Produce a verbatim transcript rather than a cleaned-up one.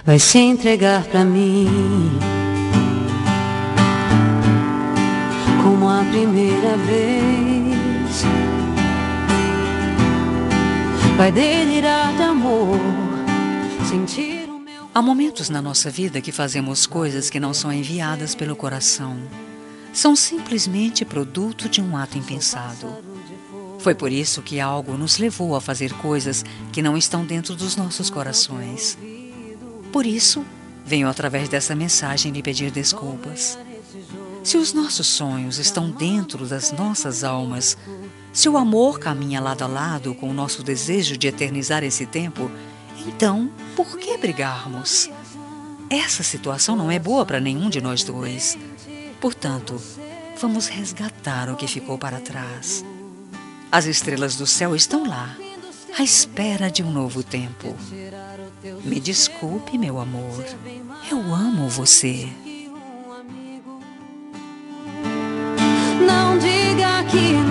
vai se entregar pra mim como a primeira vez, vai delirar de amor, sentir o meu... Há momentos na nossa vida que fazemos coisas que não são enviadas pelo coração. São simplesmente produto de um ato impensado. Foi por isso que algo nos levou a fazer coisas que não estão dentro dos nossos corações. Por isso, venho através dessa mensagem lhe pedir desculpas. Se os nossos sonhos estão dentro das nossas almas, se o amor caminha lado a lado com o nosso desejo de eternizar esse tempo, então, por que brigarmos? Essa situação não é boa para nenhum de nós dois. Portanto, vamos resgatar o que ficou para trás. As estrelas do céu estão lá, à espera de um novo tempo. Me desculpe, meu amor, eu amo você. Não diga que